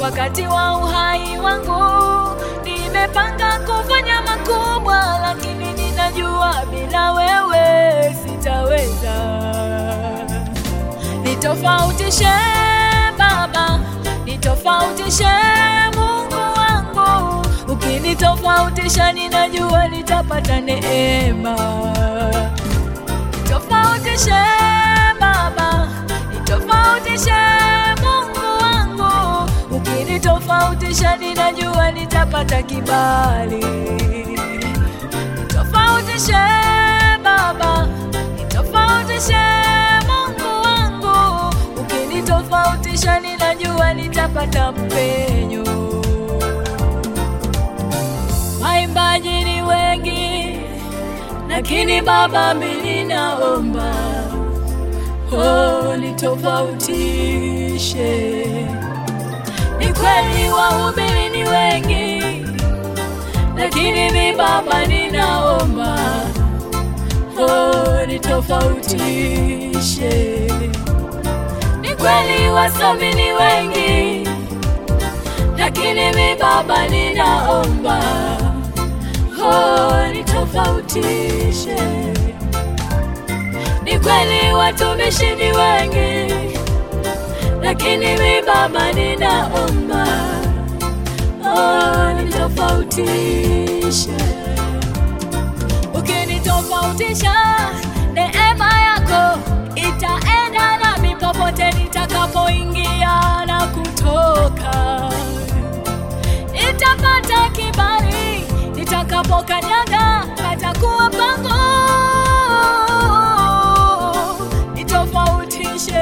wakati wa uhai wangu. Nimepanga kufanya makubwa, lakini ninajua bila wewe sitaweza. Nitofautishe Baba, nitofautishe Mungu wangu. Ukinitofautisha ninajua nitapata neema. Nitofautishe Baba, nitofautishe Mungu wangu. Ukinitofautisha ninajua nitapata kibali. Nitofautishe Baba, nitofautishe Mungu wangu. Ukinitofautisha ninajua nitapata mpenyo. Waimbaji ni wengi, lakini Baba mimi naomba, oh, nitofautishe. Ni kweli wahubiri ni wengi, lakini mimi Baba ninaomba, oh, nitofautishe. Ni kweli wasomi ni wengi, lakini mimi Baba ninaomba, oh, nitofautishe. Ni kweli watumishi ni wengi, lakini mimi Baba ninaomba, oh, nitofautishe. Ukinitofautisha, neema yako itaenda nami popote nitakapoingia na kutoka. Nitapata kibali nitakapokanyaga, patakuwa pango. Nitofautishe,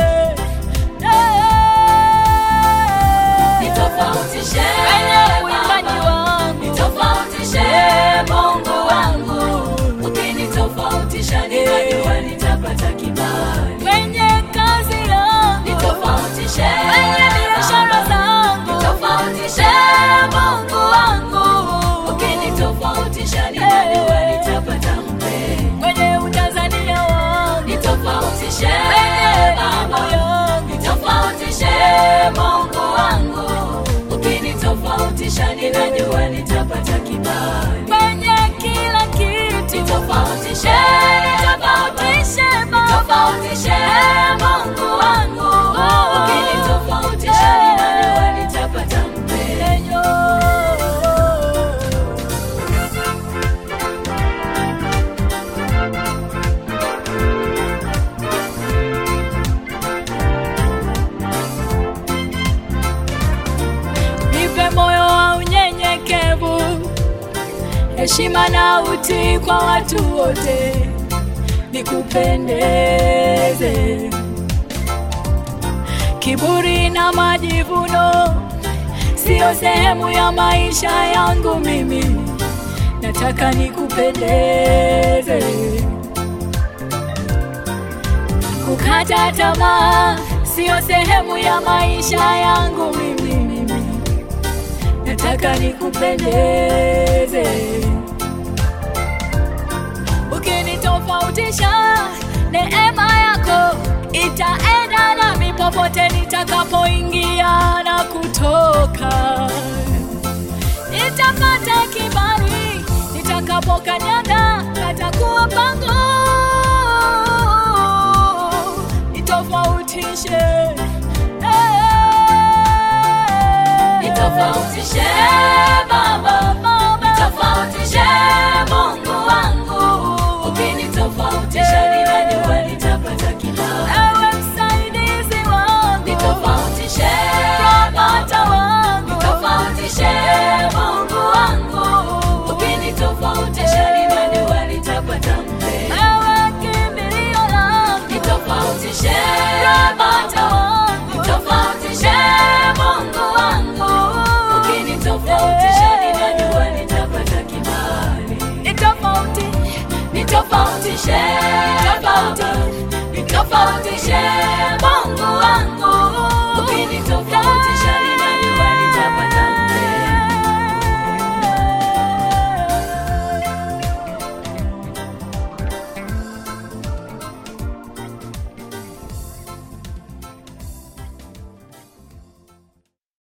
nitofautishe uimbaji wangu, nitofautishe Mungu wangu. Ukinitofautisha ninajua nitapata kibali kwenye kazi yangu, nitofautishe kwenye biashara zangu, nitofautishe Mungu wangu. Ukinitofautisha ninajua nitapata mpenyo kwenye Utanzania wangu, nitofautishe Baba yangu, nitofautishe Mungu wangu. Ukinitofautisha ninajua nitapata kibali kwenye kila kitu, nitofautishe, nitofautishe Baba, nitofautishe Mungu wangu. Ukinitofautisha ninajua nitapata mpenyo. Nipe moyo wa unyenyekevu, heshima na utii kwa watu wote, nikupendeze. Kiburi na majivuno sio sehemu ya maisha yangu mimi, nataka nikupendeze. Kukata tamaa sio sehemu ya maisha yangu mimi, nataka nikupendeze. Ukinitofautisha, neema yako itaenda nami popote nitakapoingia na kutoka. Nitapata kibali nitakapokanyaga, patakuwa pango. Nitofautishe, nitofautishe Baba, nitofautishe Mungu wangu. Ukinitofautisha ninajua nitapata kibali, ewe msaidizi wangu, nitofautishe Baba wangu, nitofautishe Mungu wangu. Ukinitofautisha ninajua nitapata mpenyo, ewe kimbilio langu, nitofautishe Baba wangu, nitofautishe Mungu wangu. Ukinitofautisha ninajua nitapata kibali, nitofautishe, nitofautishe, nitofautishe